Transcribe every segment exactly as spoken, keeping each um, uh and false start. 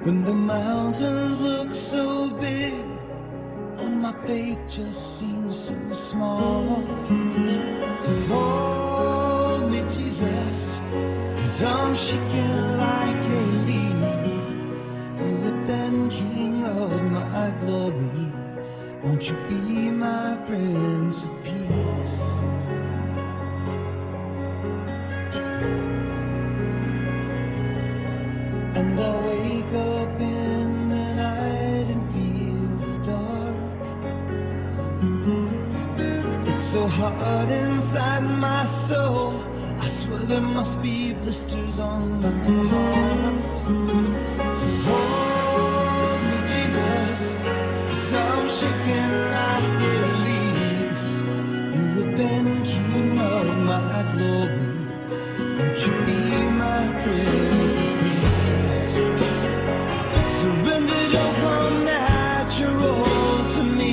When the mountains look so big, oh, my faith just seems so small. So hold me, Jesus, 'cause I'm shaking like a leaf. You have been King of my glory. Won't you be my Prince of Peace? And I wake up in the night and feel dark. It's so hard inside my soul. I swear there must be blisters on my heart. Hold me, Jesus, 'cause I'm shaking like a leaf. You have been King of my glory. Won't you be my Prince of Peace? Surrender don't come natural to me.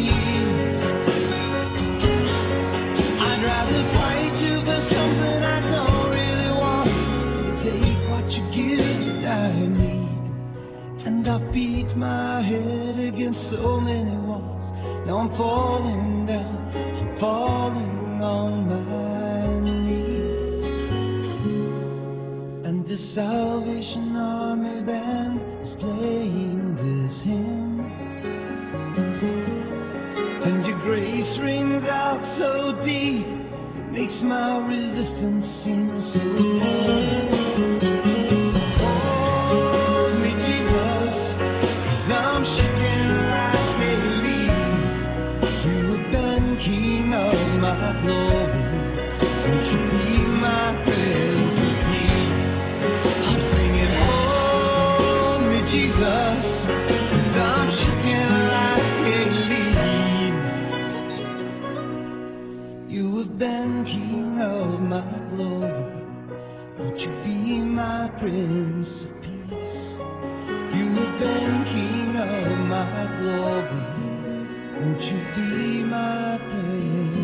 I'd rather fight you for something I don't really want. Take what you give that I need. And I beat my head against so many walls. Now I'm falling down, I'm falling on my knees. And the Salvation Army band is playing this hymn. And your grace rings out so deep, makes my resistance seem so thin. Hold me, Jesus, 'cause I'm shaking like a leaf. You have been King of my glory. Won't you be my Prince of Peace? I'm singing, hold me, Jesus, 'cause I'm shaking like a leaf. You have been King of my glory. Won't you be my Prince of Peace? You have been King of my glory. Won't you be my Prince?